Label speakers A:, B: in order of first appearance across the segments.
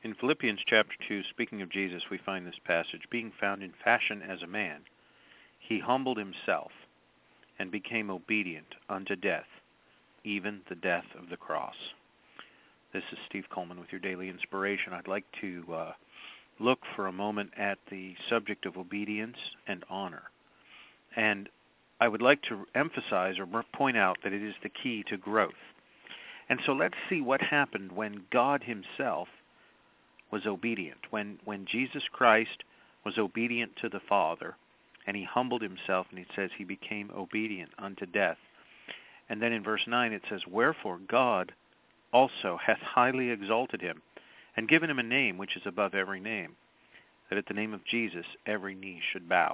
A: In Philippians chapter 2, speaking of Jesus, we find this passage, being found in fashion as a man, he humbled himself and became obedient unto death, even the death of the cross. This is Steve Coleman with your daily inspiration. I'd like to look for a moment at the subject of obedience and honor. And I would like to emphasize or point out that it is the key to growth. And so let's see what happened when God himself was obedient. When Jesus Christ was obedient to the Father, and he humbled himself, and it says he became obedient unto death. And then in verse 9 it says, wherefore God also hath highly exalted him, and given him a name which is above every name, that at the name of Jesus every knee should bow.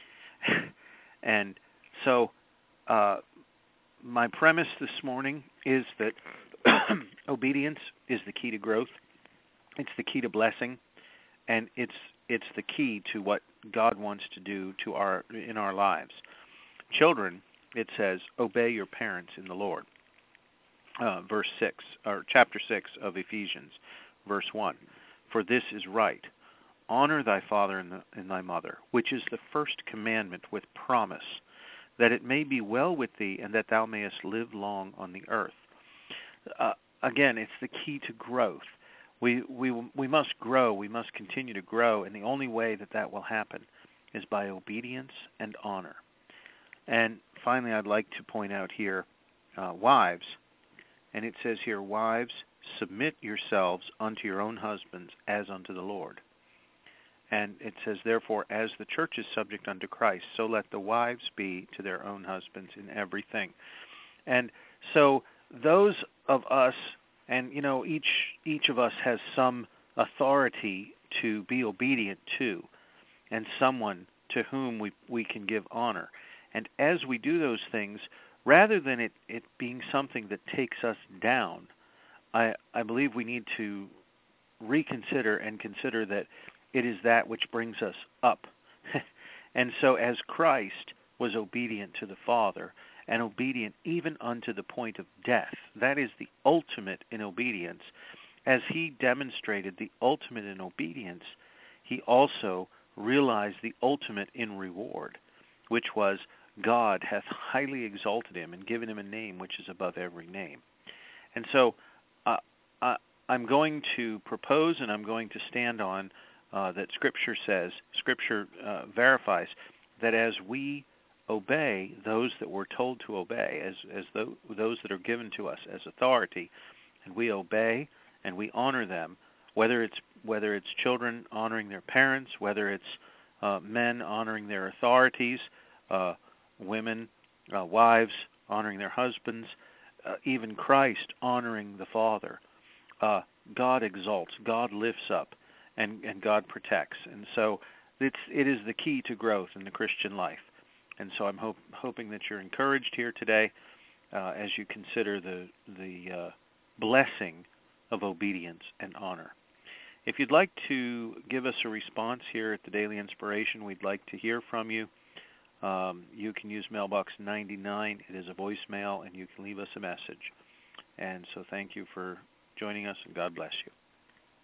A: And so my premise this morning is that obedience is the key to growth. It's the key to blessing, and it's the key to what God wants to do in our lives. Children, it says, obey your parents in the Lord. Verse 6, or chapter 6 of Ephesians, verse 1. For this is right. Honor thy father and thy mother, which is the first commandment with promise, that it may be well with thee, and that thou mayest live long on the earth. Again, it's the key to growth. We must grow. We must continue to grow, and the only way that will happen is by obedience and honor. And finally, I'd like to point out here, wives, and it says here, wives, submit yourselves unto your own husbands as unto the Lord. And it says, therefore, as the church is subject unto Christ, so let the wives be to their own husbands in everything. And so those of us, and each of us has some authority to be obedient to, and someone to whom we can give honor. And as we do those things, rather than it being something that takes us down, I believe we need to reconsider and consider that it is that which brings us up. And so as Christ was obedient to the Father, and obedient even unto the point of death, that is the ultimate in obedience, as he demonstrated the ultimate in obedience, he also realized the ultimate in reward, which was God hath highly exalted him and given him a name which is above every name. And so I'm going to propose, and I'm going to stand on that Scripture says, Scripture verifies that as we obey those that we're told to obey, as those that are given to us as authority, and we obey and we honor them, whether it's children honoring their parents, whether it's men honoring their authorities, women, wives honoring their husbands, even Christ honoring the Father. God exalts, God lifts up, and God protects. And so it is the key to growth in the Christian life. And so I'm hoping that you're encouraged here today as you consider the blessing of obedience and honor. If you'd like to give us a response here at the Daily Inspiration, we'd like to hear from you. You can use mailbox 99. It is a voicemail, and you can leave us a message. And so thank you for joining us, and God bless you.